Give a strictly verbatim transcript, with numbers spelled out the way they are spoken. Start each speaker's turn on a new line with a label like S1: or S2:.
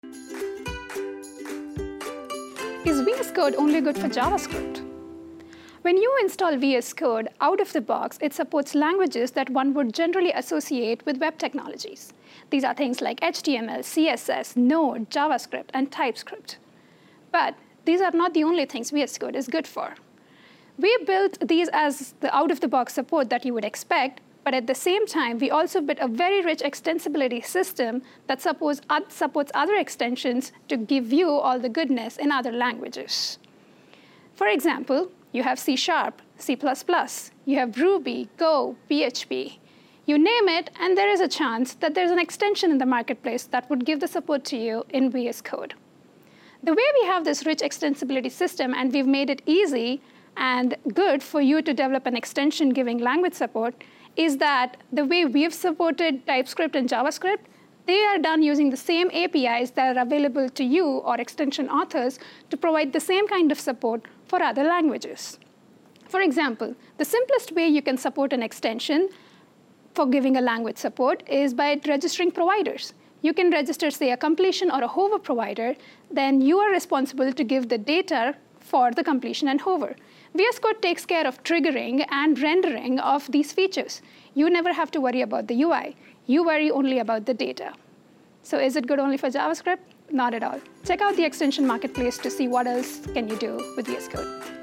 S1: Is V S Code only good for JavaScript? When you install V S Code out of the box, it supports languages that one would generally associate with web technologies. These are things like H T M L, C S S, Node, JavaScript, and TypeScript. But these are not the only things V S Code is good for. We built these as the out-of-the-box support that you would expect, but at the same time, we also built a very rich extensibility system that supports, supports other extensions to give you all the goodness in other languages. For example, you have C Sharp, C plus plus, you have Ruby, Go, P H P. You name it, and there is a chance that there's an extension in the marketplace that would give the support to you in V S Code. The way we have this rich extensibility system, and we've made it easy and good for you to develop an extension giving language support, is that the way we've supported TypeScript and JavaScript, they are done using the same A P Is that are available to you or extension authors to provide the same kind of support for other languages. For example, the simplest way you can support an extension for giving a language support is by registering providers. You can register, say, a completion or a hover provider, then you are responsible to give the data for the completion and hover. V S Code takes care of triggering and rendering of these features. You never have to worry about the U I. You worry only about the data. So is it good only for JavaScript? Not at all. Check out the extension marketplace to see what else can you do with V S Code.